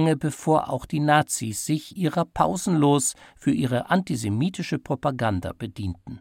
lange bevor auch die Nazis sich ihrer pausenlos für ihre antisemitische Propaganda bedienten.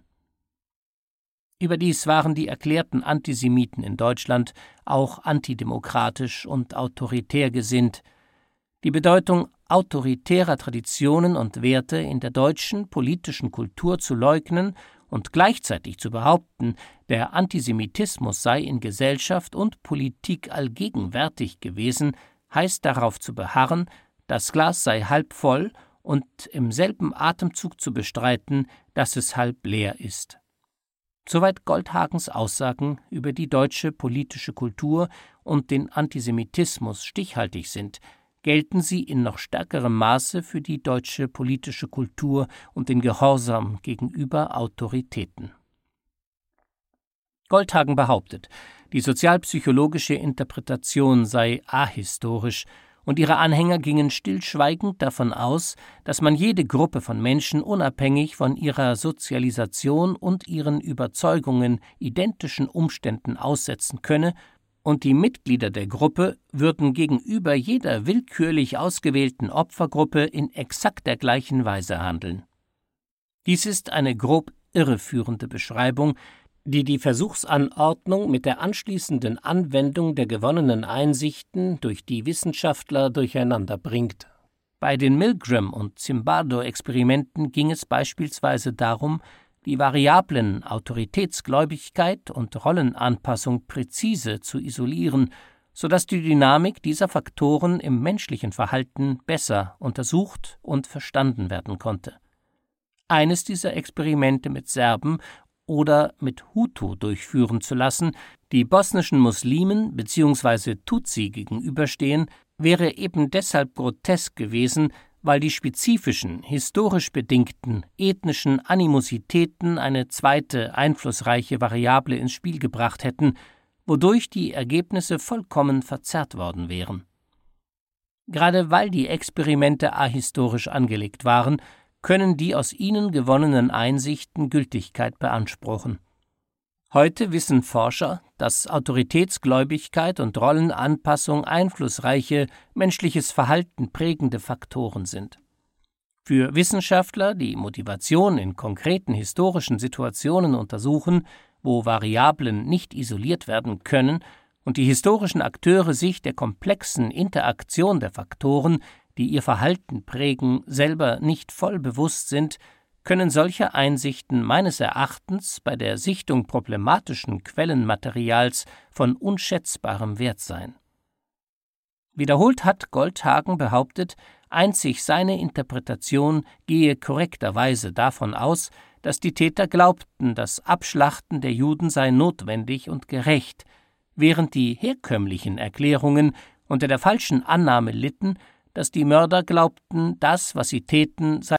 Überdies waren die erklärten Antisemiten in Deutschland auch antidemokratisch und autoritär gesinnt. Die Bedeutung autoritärer Traditionen und Werte in der deutschen politischen Kultur zu leugnen und gleichzeitig zu behaupten, der Antisemitismus sei in Gesellschaft und Politik allgegenwärtig gewesen, heißt darauf zu beharren, das Glas sei halb voll und im selben Atemzug zu bestreiten, dass es halb leer ist. Soweit Goldhagens Aussagen über die deutsche politische Kultur und den Antisemitismus stichhaltig sind, gelten sie in noch stärkerem Maße für die deutsche politische Kultur und den Gehorsam gegenüber Autoritäten. Goldhagen behauptet, die sozialpsychologische Interpretation sei ahistorisch, und ihre Anhänger gingen stillschweigend davon aus, dass man jede Gruppe von Menschen unabhängig von ihrer Sozialisation und ihren Überzeugungen identischen Umständen aussetzen könne, und die Mitglieder der Gruppe würden gegenüber jeder willkürlich ausgewählten Opfergruppe in exakt der gleichen Weise handeln. Dies ist eine grob irreführende Beschreibung, die die Versuchsanordnung mit der anschließenden Anwendung der gewonnenen Einsichten durch die Wissenschaftler durcheinander bringt. Bei den Milgram- und Zimbardo-Experimenten ging es beispielsweise darum, die Variablen Autoritätsgläubigkeit und Rollenanpassung präzise zu isolieren, sodass die Dynamik dieser Faktoren im menschlichen Verhalten besser untersucht und verstanden werden konnte. Eines dieser Experimente mit Serben oder mit Hutu durchführen zu lassen, die bosnischen Muslimen bzw. Tutsi gegenüberstehen, wäre eben deshalb grotesk gewesen, weil die spezifischen, historisch bedingten, ethnischen Animositäten eine zweite, einflussreiche Variable ins Spiel gebracht hätten, wodurch die Ergebnisse vollkommen verzerrt worden wären. Gerade weil die Experimente ahistorisch angelegt waren, können die aus ihnen gewonnenen Einsichten Gültigkeit beanspruchen. Heute wissen Forscher, dass Autoritätsgläubigkeit und Rollenanpassung einflussreiche, menschliches Verhalten prägende Faktoren sind. Für Wissenschaftler, die Motivation in konkreten historischen Situationen untersuchen, wo Variablen nicht isoliert werden können und die historischen Akteure sich der komplexen Interaktion der Faktoren, die ihr Verhalten prägen, selber nicht voll bewusst sind, können solche Einsichten meines Erachtens bei der Sichtung problematischen Quellenmaterials von unschätzbarem Wert sein. Wiederholt hat Goldhagen behauptet, einzig seine Interpretation gehe korrekterweise davon aus, dass die Täter glaubten, das Abschlachten der Juden sei notwendig und gerecht, während die herkömmlichen Erklärungen unter der falschen Annahme litten, dass die Mörder glaubten, das, was sie täten, sei